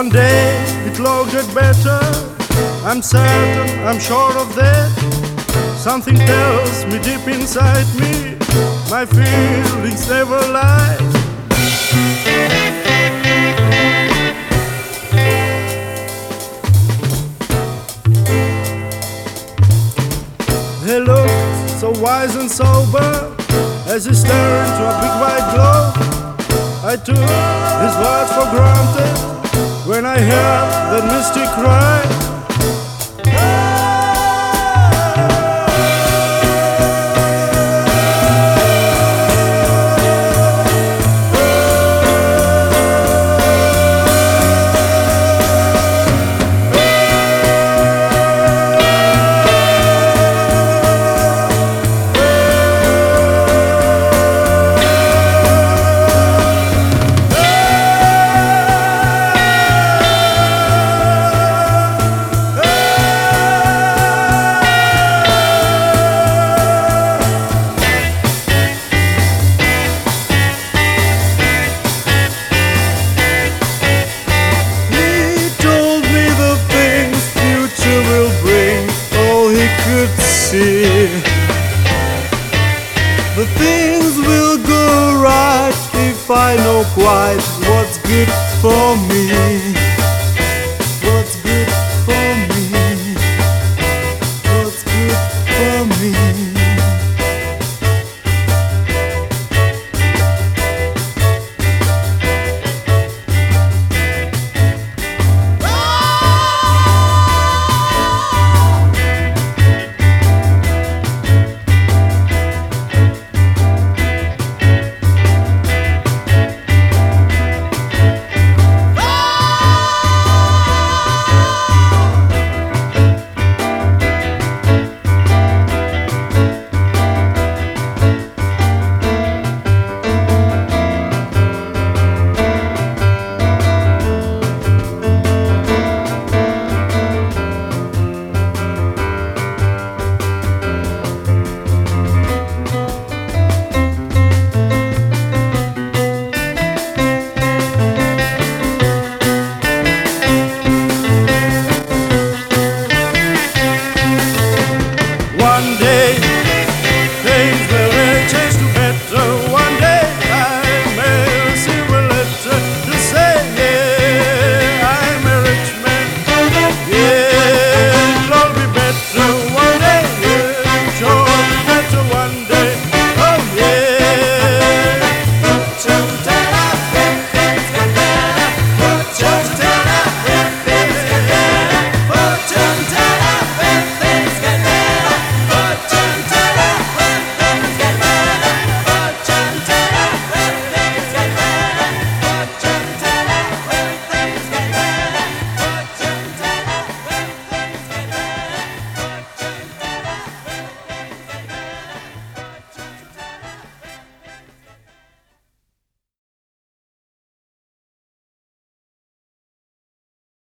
One day it'll get better, I'm certain, I'm sure of that. Something tells me deep inside me, my feelings never lie. They looked so wise and sober as he stared into a big white globe. I took his words for granted when I heard that mystic cry. The things will go right if I know quite what's good for me.